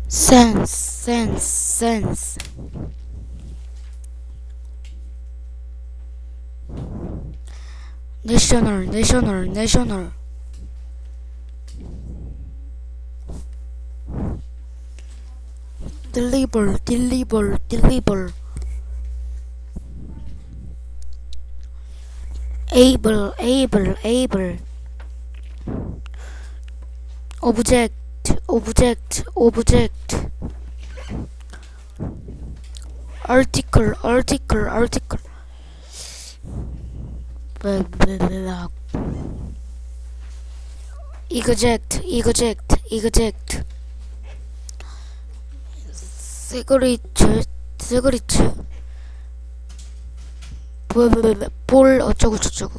sense. national. deliver. able. object. article. blah, blah, blah. eject. 세그리츠. 볼 어쩌고 저쩌고.